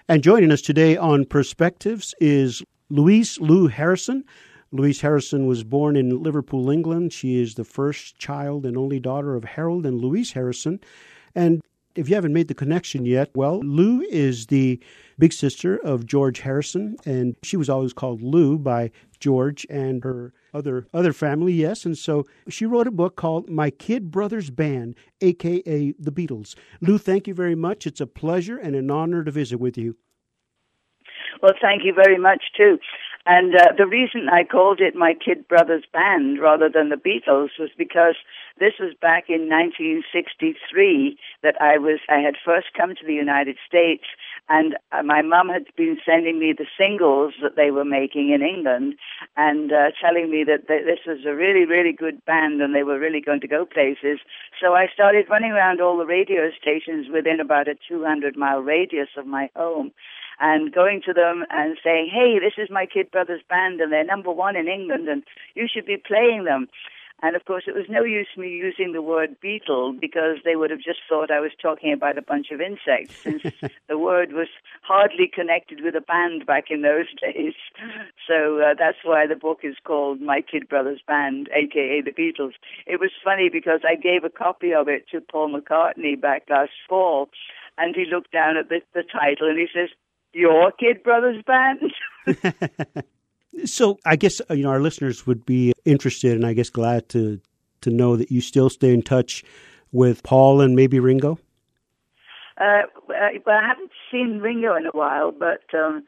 And joining us today on Perspectives is Louise Lou Harrison. Louise Harrison was born in Liverpool, England. She is the first child and only daughter of Harold and Louise Harrison. And if you haven't made the connection yet, well, Lou is the big sister of George Harrison, and she was always called Lou by George and her other family, yes. And so she wrote a book called My Kid Brothers Band, a.k.a. The Beatles. Lou, thank you very much. It's a pleasure and an honor to visit with you. Well, thank you very much, too. And the reason I called it My Kid Brothers Band rather than the Beatles was because this was back in 1963 that I had first come to the United States, and my mum had been sending me the singles that they were making in England and telling me that this was a really, really good band and they were really going to go places. So I started running around all the radio stations within about a 200-mile radius of my home, and going to them and saying, hey, this is My Kid Brothers Band, and they're number one in England, and you should be playing them. And, of course, it was no use me using the word Beatle because they would have just thought I was talking about a bunch of insects, since the word was hardly connected with a band back in those days. So that's why the book is called My Kid Brothers Band, a.k.a. The Beatles. It was funny because I gave a copy of it to Paul McCartney back last fall, and he looked down at the title and he says, Your Kid Brothers Band? So I guess our listeners would be interested, and I guess glad to know that you still stay in touch with Paul and maybe Ringo. Well, I haven't seen Ringo in a while, but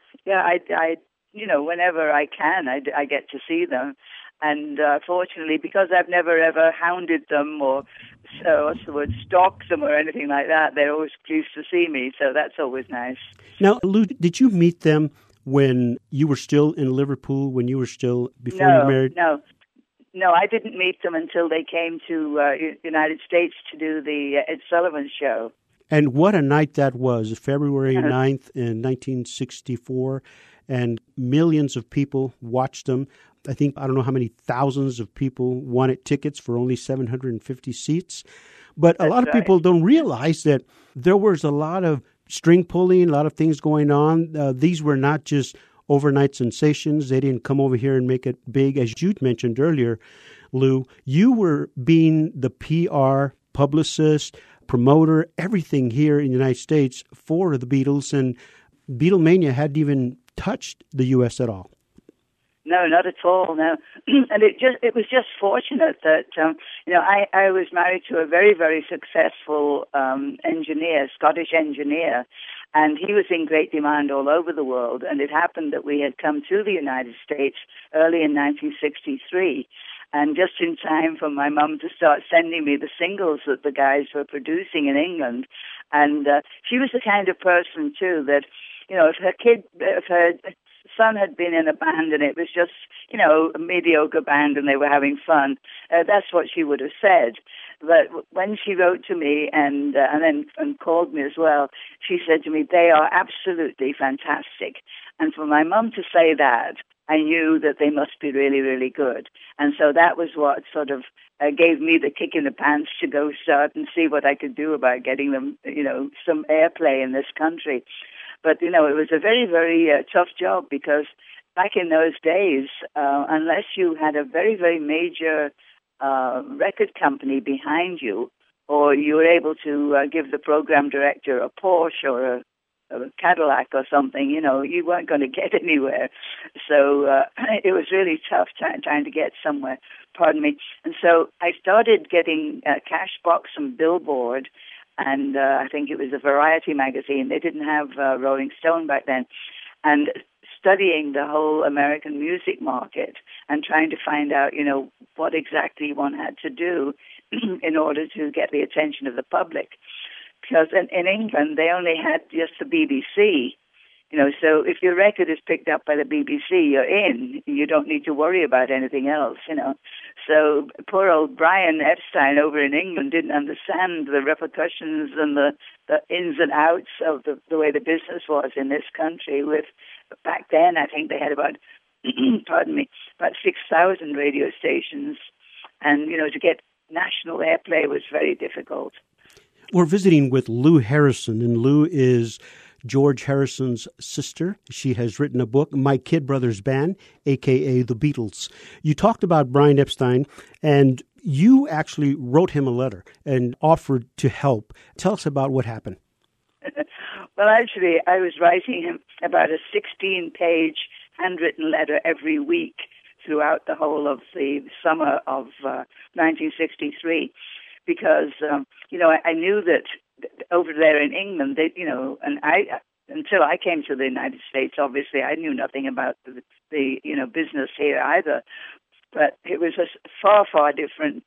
I whenever I can, I get to see them. And fortunately, because I've never ever hounded them or stalked them or anything like that, they're always pleased to see me. So that's always nice. Now, Lou, did you meet them when you were still in Liverpool, before you were married? No, I didn't meet them until they came to United States to do the Ed Sullivan Show. And what a night that was, February 9th in 1964, and millions of people watched them. I don't know how many thousands of people wanted tickets for only 750 seats. But a lot of people don't realize that there was a lot of string pulling, a lot of things going on. These were not just overnight sensations. They didn't come over here and make it big. As you mentioned earlier, Lou, you were being the PR, publicist, promoter, everything here in the United States for the Beatles, and Beatlemania hadn't even touched the U.S. at all. No, not at all. No, and it was just fortunate that I was married to a very, very successful engineer, Scottish engineer, and he was in great demand all over the world. And it happened that we had come to the United States early in 1963, and just in time for my mum to start sending me the singles that the guys were producing in England. And she was the kind of person too that, if her son had been in a band and it was just, a mediocre band and they were having fun, that's what she would have said. But when she wrote to me and called me as well, she said to me, they are absolutely fantastic. And for my mum to say that, I knew that they must be really, really good. And so that was what sort of gave me the kick in the pants to go start and see what I could do about getting them, some airplay in this country. But, it was a very, very tough job because back in those days, unless you had a very, very major record company behind you, or you were able to give the program director a Porsche or a Cadillac or something, you weren't going to get anywhere. So it was really tough trying to get somewhere. Pardon me. And so I started getting Cashbox and Billboard, and I think it was a Variety magazine. They didn't have Rolling Stone back then. And studying the whole American music market and trying to find out, what exactly one had to do in order to get the attention of the public. Because in England, they only had just the BBC. So if your record is picked up by the BBC, you're in. You don't need to worry about anything else, So poor old Brian Epstein over in England didn't understand the repercussions and the ins and outs of the way the business was in this country. Back then, I think they had about, about 6,000 radio stations. And, to get national airplay was very difficult. We're visiting with Lou Harrison, and Lou is George Harrison's sister. She has written a book, My Kid Brothers Band, a.k.a. The Beatles. You talked about Brian Epstein, and you actually wrote him a letter and offered to help. Tell us about what happened. Well, actually, I was writing him about a 16-page handwritten letter every week throughout the whole of the summer of 1963, because, I knew that over there in England, until I came to the United States, obviously, I knew nothing about the business here either. But it was a far, far different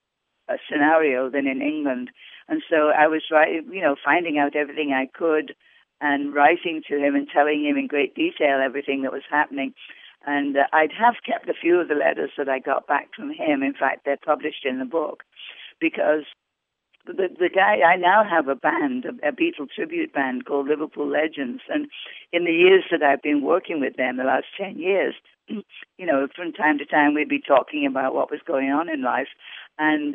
scenario than in England. And so I was finding out everything I could and writing to him and telling him in great detail everything that was happening. And I'd have kept a few of the letters that I got back from him. In fact, they're published in the book, because the guy, I now have a band, a Beatle tribute band called Liverpool Legends. And in the years that I've been working with them, the last 10 years, from time to time we'd be talking about what was going on in life. And,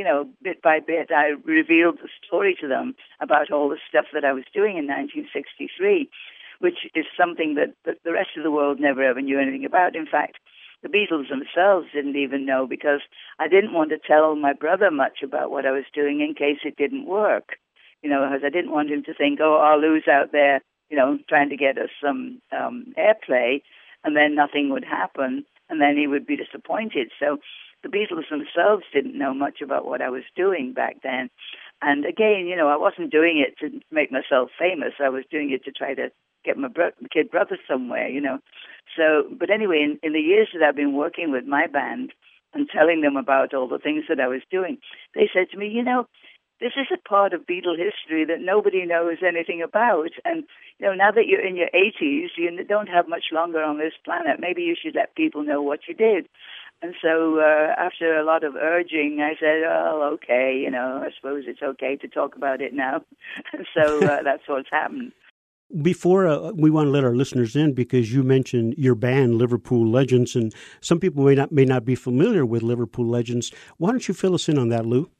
bit by bit, I revealed the story to them about all the stuff that I was doing in 1963, which is something that the rest of the world never ever knew anything about. In fact, the Beatles themselves didn't even know, because I didn't want to tell my brother much about what I was doing in case it didn't work. Because I didn't want him to think, I'll lose out there, trying to get us some airplay, and then nothing would happen, and then he would be disappointed. So the Beatles themselves didn't know much about what I was doing back then. And again, I wasn't doing it to make myself famous. I was doing it to try to get my kid brother somewhere, So, but anyway, in the years that I've been working with my band and telling them about all the things that I was doing, they said to me, this is a part of Beatle history that nobody knows anything about. And, now that you're in your 80s, you don't have much longer on this planet. Maybe you should let people know what you did. And so after a lot of urging, I said, okay, I suppose it's okay to talk about it now. And so that's what's happened. Before we want to let our listeners in, because you mentioned your band, Liverpool Legends, and some people may not be familiar with Liverpool Legends. Why don't you fill us in on that, Lou?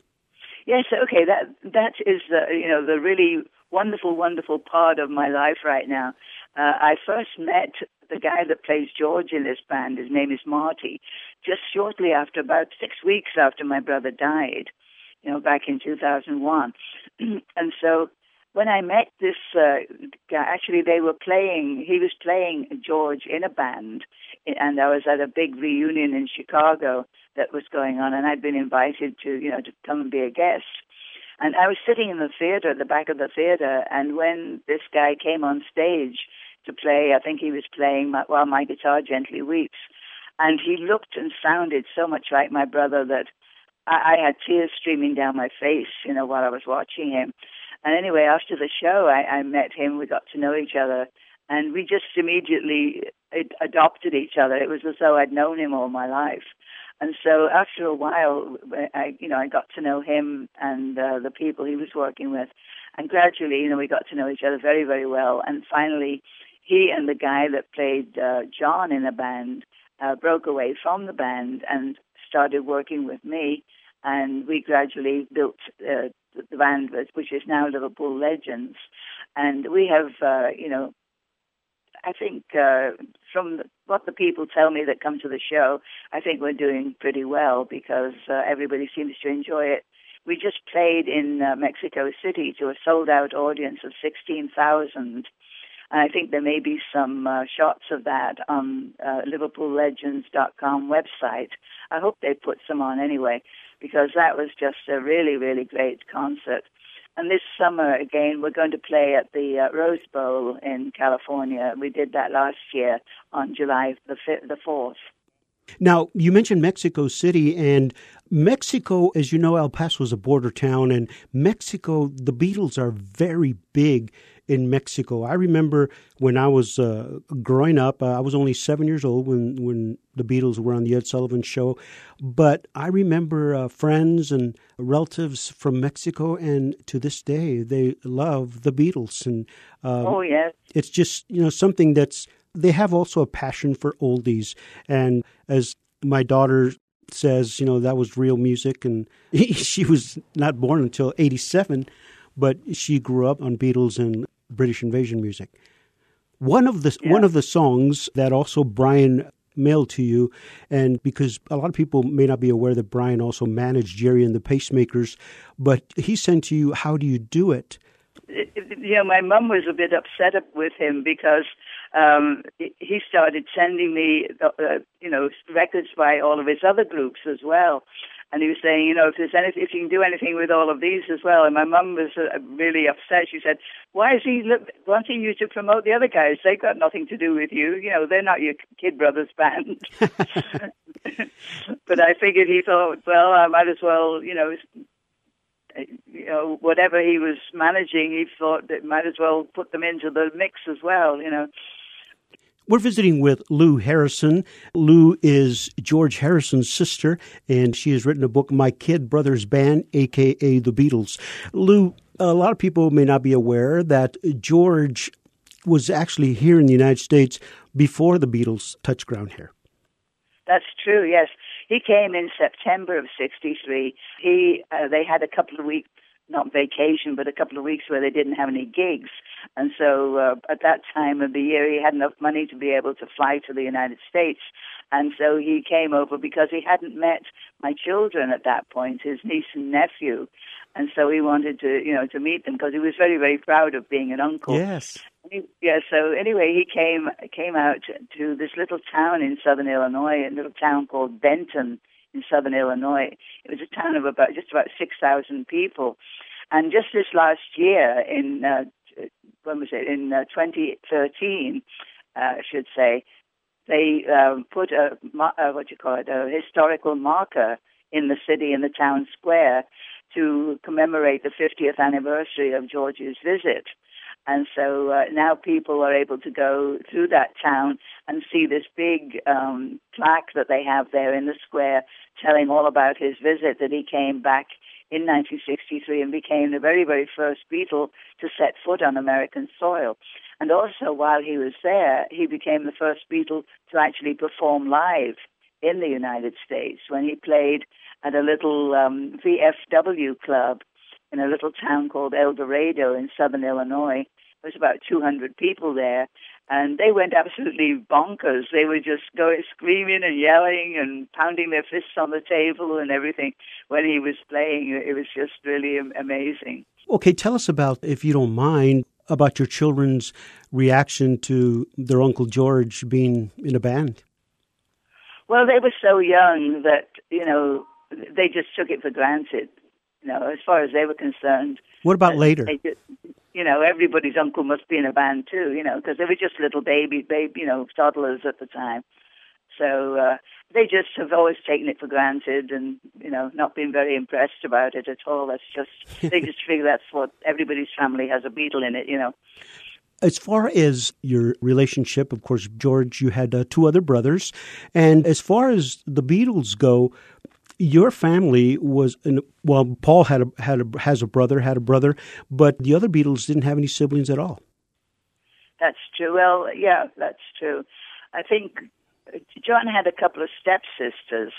Yes, okay. That is the really wonderful, wonderful part of my life right now. I first met the guy that plays George in this band. His name is Marty. Just shortly after, about 6 weeks after my brother died, back in 2001, and so. When I met this guy, actually he was playing George in a band, and I was at a big reunion in Chicago that was going on, and I'd been invited to come and be a guest. And I was sitting in the theater, at the back of the theater, and when this guy came on stage to play, I think he was playing While My Guitar Gently Weeps, and he looked and sounded so much like my brother that I had tears streaming down my face, while I was watching him. And anyway, after the show, I met him. We got to know each other, and we just immediately adopted each other. It was as though I'd known him all my life. And so after a while, I got to know him and the people he was working with. And gradually, we got to know each other very, very well. And finally, he and the guy that played John in the band broke away from the band and started working with me. And we gradually built the band, which is now Liverpool Legends. And we have, I think from what the people tell me that come to the show, I think we're doing pretty well, because everybody seems to enjoy it. We just played in Mexico City to a sold-out audience of 16,000. And I think there may be some shots of that on LiverpoolLegends.com website. I hope they put some on anyway, because that was just a really, really great concert. And this summer, again, we're going to play at the Rose Bowl in California. We did that last year on July the 4th. Now, you mentioned Mexico City, and Mexico, as you know, El Paso is a border town, and Mexico, the Beatles are very big in Mexico. I remember when I was growing up, I was only 7 years old when the Beatles were on the Ed Sullivan Show, but I remember friends and relatives from Mexico, and to this day, they love the Beatles. And yes. It's just, something that's, they have also a passion for oldies. And as my daughter says, that was real music. And she was not born until 87, but she grew up on Beatles and British invasion music. One of the songs that also Brian mailed to you, and because a lot of people may not be aware that Brian also managed Jerry and the Pacemakers, but he sent to you "How Do You Do It?" My mum was a bit upset with him because he started sending me, records by all of his other groups as well. And he was saying, if you can do anything with all of these as well. And my mum was really upset. She said, "Why is he wanting you to promote the other guys? They've got nothing to do with you. They're not your Kid Brothers band." But I figured he thought, well, I might as well, whatever he was managing, he thought that might as well put them into the mix as well, We're visiting with Lou Harrison. Lou is George Harrison's sister, and she has written a book, My Kid Brothers Band, a.k.a. The Beatles. Lou, a lot of people may not be aware that George was actually here in the United States before the Beatles touched ground here. That's true, yes. He came in September of '63. They had a couple of weeks, not vacation, but a couple of weeks where they didn't have any gigs. And so at that time of the year, he had enough money to be able to fly to the United States. And so he came over because he hadn't met my children at that point, his niece and nephew. And so he wanted to meet them because he was very, very proud of being an uncle. Yes. So anyway, he came out to this little town in southern Illinois, a little town called Benton in southern Illinois. It was a town of just about 6,000 people. And just this last year, in 2013, I should say, they put a historical marker in the city, in the town square, to commemorate the 50th anniversary of George's visit. And so now people are able to go through that town and see this big plaque that they have there in the square telling all about his visit, that he came back in 1963 and became the very, very first Beatle to set foot on American soil. And also, while he was there, he became the first Beatle to actually perform live in the United States when he played at a little VFW club in a little town called El Dorado in southern Illinois. There was about 200 people there, and they went absolutely bonkers. They were just going screaming and yelling and pounding their fists on the table and everything when he was playing. It was just really amazing. Okay, tell us about, if you don't mind, about your children's reaction to their Uncle George being in a band. Well, they were so young that, they just took it for granted. As far as they were concerned. What about later? Everybody's uncle must be in a band too, because they were just little baby, toddlers at the time. So they just have always taken it for granted and, not been very impressed about it at all. They just figure that's what everybody's family has a Beatle in it, As far as your relationship, of course, George, you had two other brothers. And as far as the Beatles go, your family was, Paul had a brother, but the other Beatles didn't have any siblings at all. That's true. Well, yeah, that's true. I think John had a couple of stepsisters.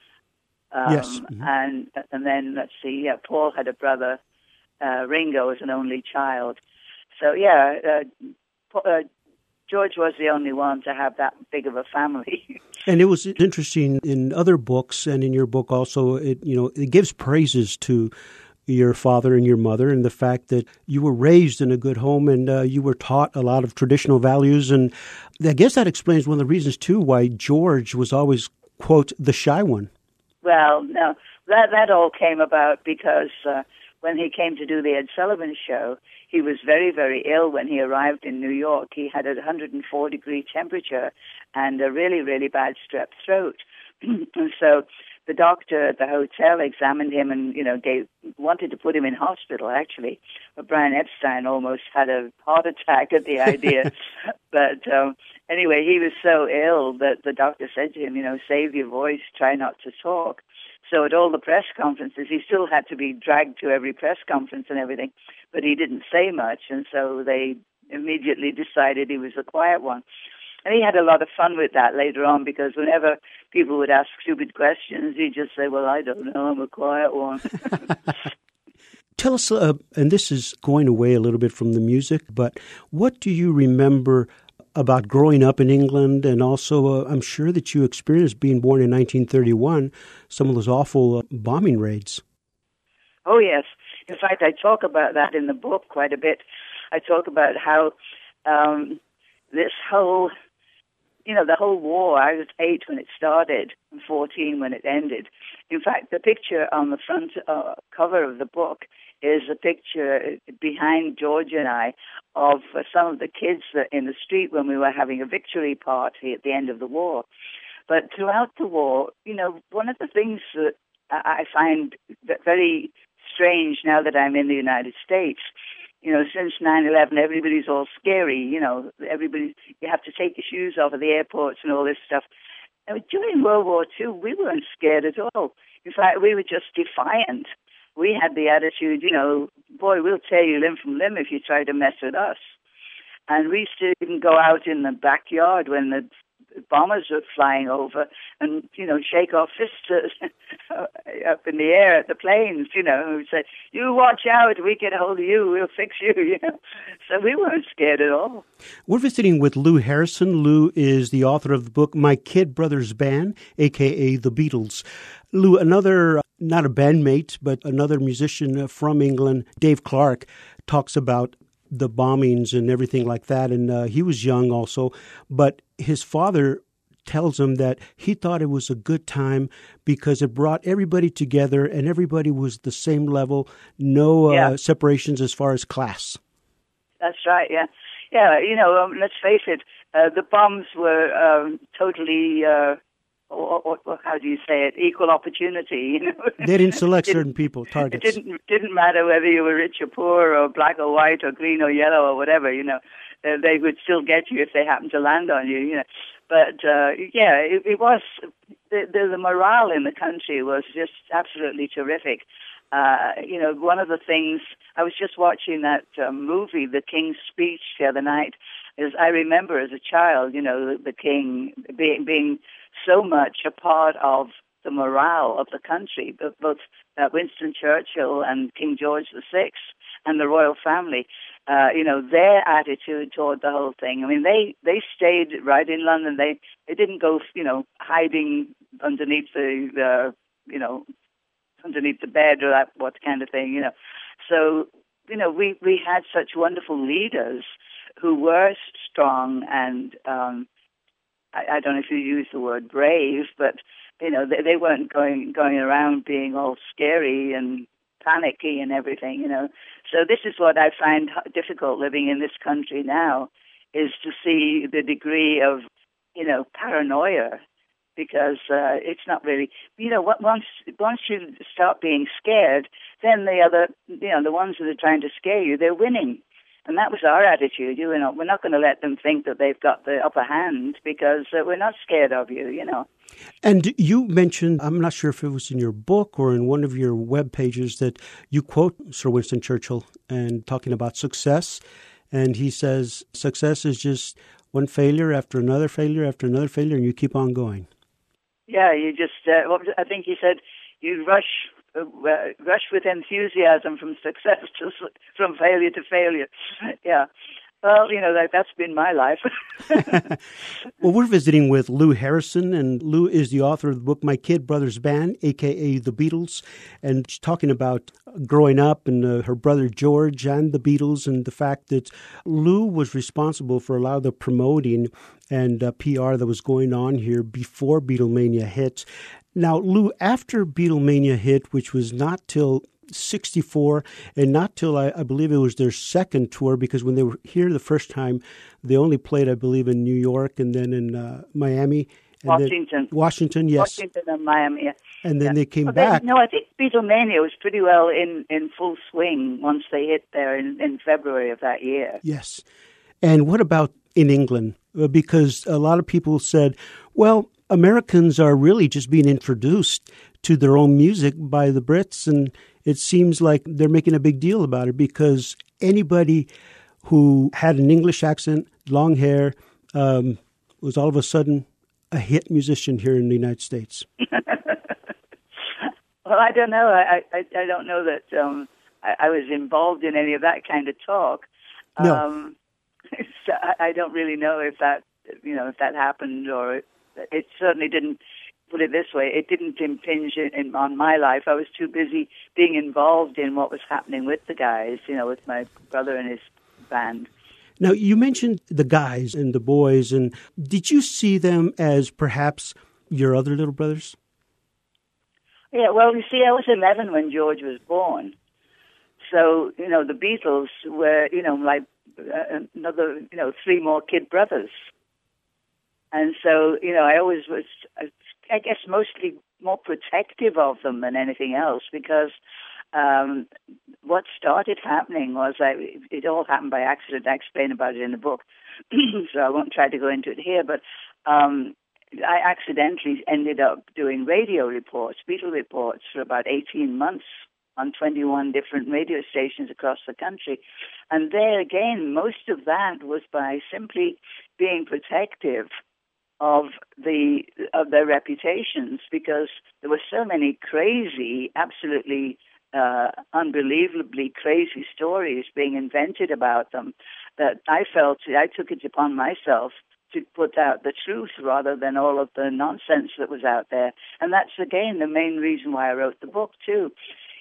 Yes. Mm-hmm. And then, let's see, Paul had a brother, Ringo, as an only child. So, George was the only one to have that big of a family. And it was interesting in other books and in your book also, it gives praises to your father and your mother and the fact that you were raised in a good home and you were taught a lot of traditional values. And I guess that explains one of the reasons, too, why George was always, quote, the shy one. Well, no, that all came about because when he came to do the Ed Sullivan Show, he was very, very ill when he arrived in New York. He had a 104-degree temperature and a really, really bad strep throat. And so the doctor at the hotel examined him and, they wanted to put him in hospital, actually. But Brian Epstein almost had a heart attack at the idea. But anyway, he was so ill that the doctor said to him, save your voice, try not to talk. So at all the press conferences, he still had to be dragged to every press conference and everything, but he didn't say much, and so they immediately decided he was a quiet one. And he had a lot of fun with that later on, because whenever people would ask stupid questions, he'd just say, well, I don't know, I'm a quiet one. Tell us, and this is going away a little bit from the music, but what do you remember about growing up in England? And also, I'm sure that you experienced being born in 1931, some of those awful bombing raids. Oh, yes. In fact, I talk about that in the book quite a bit. I talk about how this whole, the whole war, I was 8 when it started and 14 when it ended. In fact, the picture on the front cover of the book is a picture behind George and I of some of the kids in the street when we were having a victory party at the end of the war. But throughout the war, one of the things that I find very strange now that I'm in the United States, since 9/11, everybody's all scary, you have to take your shoes off at the airports and all this stuff. During World War II, we weren't scared at all. In fact, we were just defiant. We had the attitude, boy, we'll tear you limb from limb if you try to mess with us. And we used to even go out in the backyard when the bombers were flying over and, shake our fists up in the air at the planes, and we'd say, you watch out, we get a hold of you, we'll fix you, So we weren't scared at all. We're visiting with Lou Harrison. Lou is the author of the book My Kid Brothers Band, a.k.a. The Beatles. Lou, another, not a bandmate, but another musician from England, Dave Clark, talks about the bombings and everything like that. And he was young also, but his father tells him that he thought it was a good time because it brought everybody together and everybody was the same level, no separations as far as class. That's right, yeah. Yeah, let's face it, the bombs were totally... how do you say it? Equal opportunity. They didn't select certain people, targets. It didn't matter whether you were rich or poor or black or white or green or yellow or whatever. They would still get you if they happened to land on you. But it was the morale in the country was just absolutely terrific. One of the things I was just watching that movie, The King's Speech, the other night. Is I remember as a child, the King being so much a part of the morale of the country, both Winston Churchill and King George VI and the royal family, their attitude toward the whole thing. I mean, they stayed right in London. They didn't go, hiding underneath underneath the bed or that what kind of thing, So, we had such wonderful leaders who were strong and I don't know if you use the word brave, but they weren't going around being all scary and panicky and everything. So this is what I find difficult living in this country now, is to see the degree of paranoia, because it's not really once you start being scared, then the ones that are trying to scare you, they're winning. And that was our attitude. We're not going to let them think that they've got the upper hand because we're not scared of you, And you mentioned, I'm not sure if it was in your book or in one of your web pages, that you quote Sir Winston Churchill and talking about success. And he says, success is just one failure after another failure after another failure, and you keep on going. Yeah, you just, I think he said, you rush with enthusiasm from success from failure to failure. Yeah. Well, that's been my life. Well, we're visiting with Lou Harrison, and Lou is the author of the book My Kid Brothers Band, a.k.a. The Beatles, and she's talking about growing up and her brother George and the Beatles, and the fact that Lou was responsible for a lot of the promoting and PR that was going on here before Beatlemania hit. Now, Lou, after Beatlemania hit, which was not till 1964, and not till I believe it was their second tour, because when they were here the first time, they only played, I believe, in New York and then in Miami. And Washington, yes. Washington and Miami, yeah. And then they came back. I think Beatlemania was pretty well in full swing once they hit there in February of that year. Yes. And what about in England? Because a lot of people said, well, Americans are really just being introduced to their own music by the Brits, and it seems like they're making a big deal about it because anybody who had an English accent, long hair, was all of a sudden a hit musician here in the United States. Well, I don't know. I don't know that I was involved in any of that kind of talk. No. So I don't really know if that, if that happened, or it certainly didn't. Put it this way, it didn't impinge on my life. I was too busy being involved in what was happening with the guys, with my brother and his band. Now, you mentioned the guys and the boys, and did you see them as perhaps your other little brothers? Yeah, well, you see, I was 11 when George was born. So, the Beatles were, like another, 3 more kid brothers. And so, I always was, I guess, mostly more protective of them than anything else, because what started happening was it all happened by accident. I explain about it in the book, so I won't try to go into it here, but I accidentally ended up doing radio reports, Beatle reports, for about 18 months on 21 different radio stations across the country. And there again, most of that was by simply being protective of their reputations, because there were so many crazy, absolutely unbelievably crazy stories being invented about them, that I felt I took it upon myself to put out the truth rather than all of the nonsense that was out there. And that's, again, the main reason why I wrote the book, too.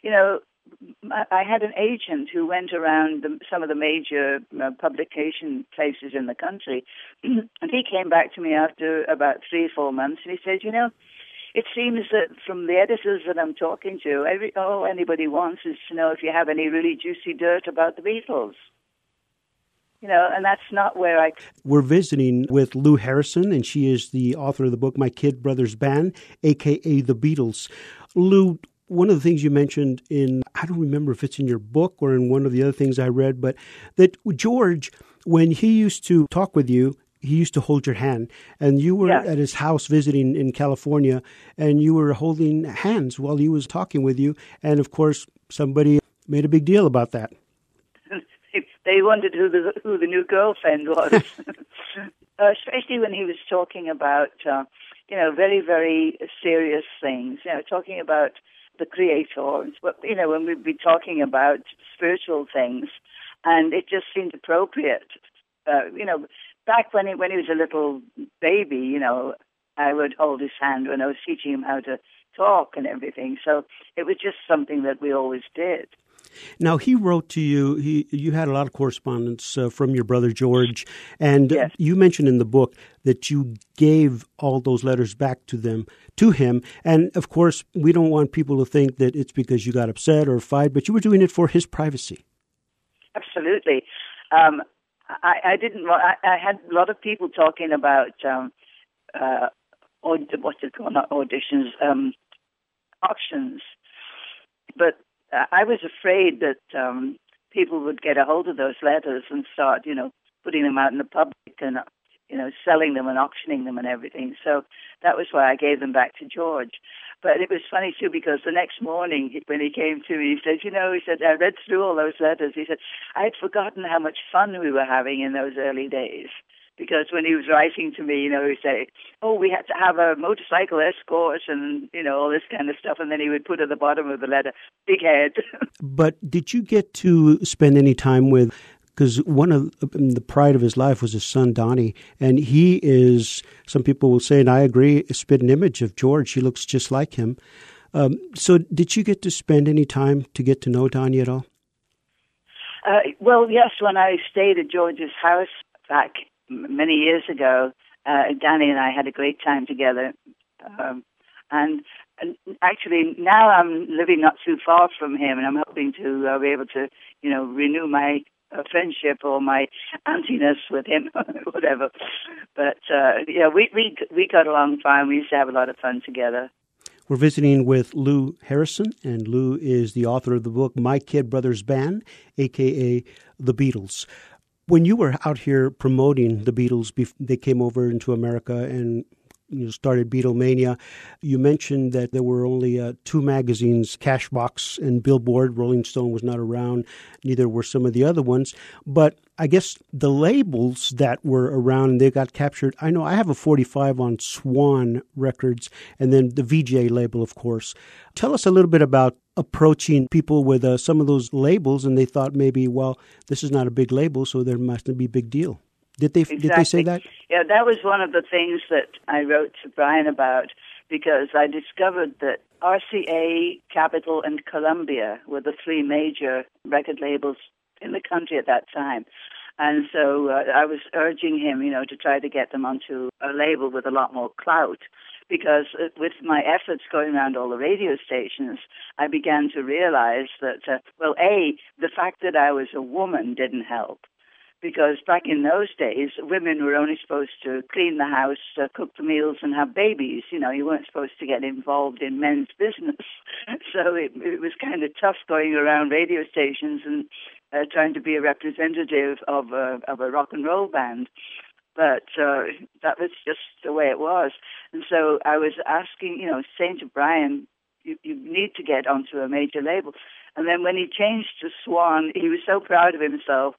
I had an agent who went around some of the major publication places in the country, and he came back to me after about 3 or 4 months, and he said, it seems that from the editors that I'm talking to, all anybody wants is to know if you have any really juicy dirt about the Beatles. And that's not where We're visiting with Lou Harrison, and she is the author of the book, My Kid Brothers Band, a.k.a. The Beatles. Lou, one of the things you mentioned I don't remember if it's in your book or in one of the other things I read, but that George, when he used to talk with you, he used to hold your hand, and you were at his house visiting in California, and you were holding hands while he was talking with you. And of course, somebody made a big deal about that. They wondered who the new girlfriend was, especially when he was talking about, very, very serious things, talking about the Creator, when we'd be talking about spiritual things, and it just seemed appropriate, Back when he was a little baby, I would hold his hand when I was teaching him how to talk and everything. So it was just something that we always did. Now, he wrote to you, you had a lot of correspondence from your brother George, and you mentioned in the book that you gave all those letters back to him. And, of course, we don't want people to think that it's because you got upset or fight, but you were doing it for his privacy. Absolutely. I didn't. I had a lot of people talking about auditions, auctions, but I was afraid that people would get a hold of those letters and start, putting them out in the public and, selling them and auctioning them and everything. So that was why I gave them back to George. But it was funny, too, because the next morning when he came to me, he said, I read through all those letters. He said, I had forgotten how much fun we were having in those early days. Because when he was writing to me, he'd say, we had to have a motorcycle escort and, all this kind of stuff. And then he would put at the bottom of the letter, big head. But did you get to spend any time with, because one of the pride of his life was his son, Donnie. And he is, some people will say, and I agree, a spitting image of George. He looks just like him. So did you get to spend any time to get to know Donnie at all? Well, yes, when I stayed at George's house back many years ago, Danny and I had a great time together. And actually, now I'm living not too far from him, and I'm hoping to be able to, renew my friendship or my auntiness with him, whatever. But, we got along fine. We used to have a lot of fun together. We're visiting with Lou Harrison, and Lou is the author of the book, My Kid Brothers Band, a.k.a. The Beatles. When you were out here promoting the Beatles, they came over into America and started Beatlemania, you mentioned that there were only 2 magazines, Cashbox and Billboard. Rolling Stone was not around. Neither were some of the other ones. But I guess the labels that were around, they got captured. I know I have a 45 on Swan Records and then the VJ label, of course. Tell us a little bit about approaching people with some of those labels, and they thought maybe, well, this is not a big label, so there mustn't be a big deal. Did they say that? Yeah, that was one of the things that I wrote to Brian about, because I discovered that RCA, Capitol, and Columbia were the three major record labels in the country at that time. And so I was urging him, to try to get them onto a label with a lot more clout, because with my efforts going around all the radio stations, I began to realize that, the fact that I was a woman didn't help. Because back in those days, women were only supposed to clean the house, cook the meals, and have babies. You weren't supposed to get involved in men's business. So it was kind of tough going around radio stations and trying to be a representative of a rock and roll band. But that was just the way it was. And so I was asking, saying to Brian, you need to get onto a major label. And then when he changed to Swan, he was so proud of himself.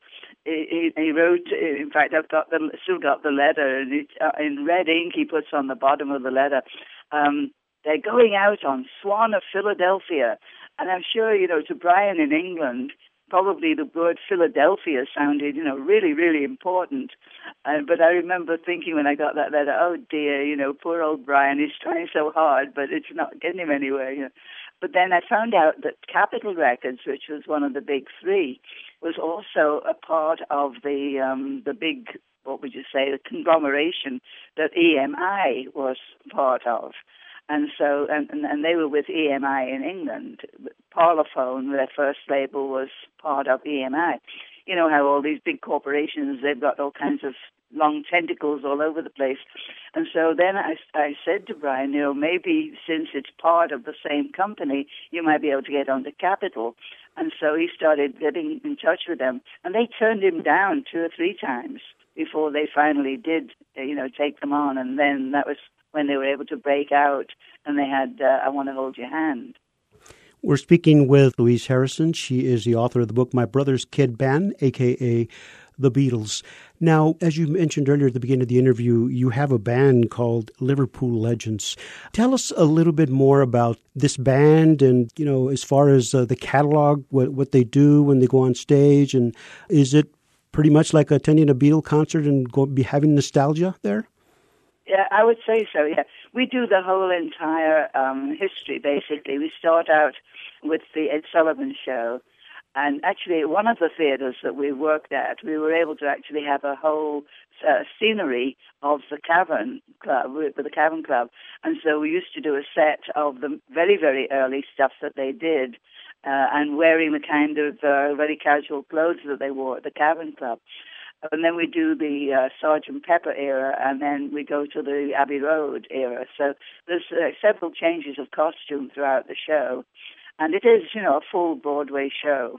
He wrote, in fact, I've still got the letter, and in red ink he puts on the bottom of the letter, they're going out on Swan of Philadelphia. And I'm sure, to Brian in England, probably the word Philadelphia sounded, really, really important. But I remember thinking when I got that letter, oh dear, poor old Brian, he's trying so hard, but it's not getting him anywhere. But then I found out that Capitol Records, which was one of the big three, was also a part of the big, what would you say, the conglomeration that EMI was part of. And so, and they were with EMI in England. Parlophone, their first label, was part of EMI. You know how all these big corporations, they've got all kinds of long tentacles all over the place. And so then I said to Brian, maybe since it's part of the same company, you might be able to get onto Capitol. And so he started getting in touch with them. And they turned him down 2 or 3 times before they finally did, take them on. And then that was when they were able to break out, and they had I Want to Hold Your Hand. We're speaking with Louise Harrison. She is the author of the book My Brother's Kid Band, a.k.a. The Beatles. Now, as you mentioned earlier at the beginning of the interview, you have a band called Liverpool Legends. Tell us a little bit more about this band and, as far as the catalog, what they do when they go on stage, and is it pretty much like attending a Beatle concert and be having nostalgia there? Yeah, I would say so, yeah. We do the whole entire history, basically. We start out with the Ed Sullivan Show. And actually, one of the theaters that we worked at, we were able to actually have a whole scenery of the Cavern Club, with the Cavern Club. And so we used to do a set of the very, very early stuff that they did, and wearing the kind of very casual clothes that they wore at the Cavern Club. And then we do the Sgt. Pepper era, and then we go to the Abbey Road era. So there's several changes of costume throughout the show. And it is, a full Broadway show.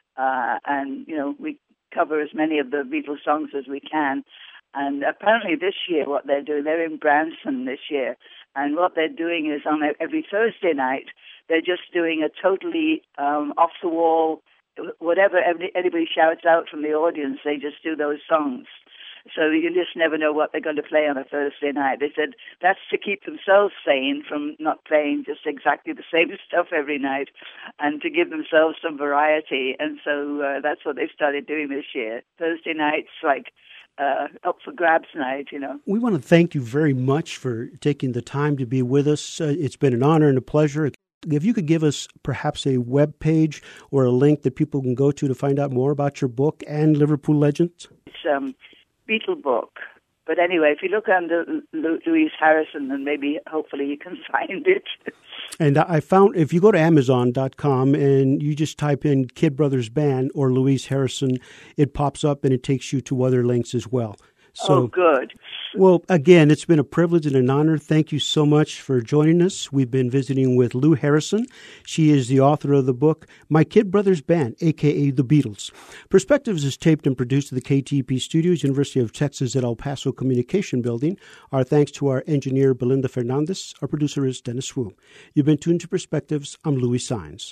And, we cover as many of the Beatles songs as we can. And apparently this year what they're doing, they're in Branson this year. And what they're doing is on every Thursday night, they're just doing a totally off-the-wall, whatever anybody shouts out from the audience, they just do those songs. So you just never know what they're going to play on a Thursday night. They said that's to keep themselves sane from not playing just exactly the same stuff every night, and to give themselves some variety. And so that's what they've started doing this year. Thursday nights, like up for grabs night, We want to thank you very much for taking the time to be with us. It's been an honor and a pleasure. If you could give us perhaps a web page or a link that people can go to find out more about your book and Liverpool Legends. It's Beatle book. But anyway, if you look under Louise Harrison, then maybe, hopefully, you can find it. And I found, if you go to Amazon.com and you just type in Kid Brothers Band or Louise Harrison, it pops up and it takes you to other links as well. So, good. Well, again, it's been a privilege and an honor. Thank you so much for joining us. We've been visiting with Lou Harrison. She is the author of the book, My Kid Brothers Band, a.k.a. The Beatles. Perspectives is taped and produced at the KTP Studios, University of Texas at El Paso Communication Building. Our thanks to our engineer, Belinda Fernandez. Our producer is Dennis Wu. You've been tuned to Perspectives. I'm Louis Saenz.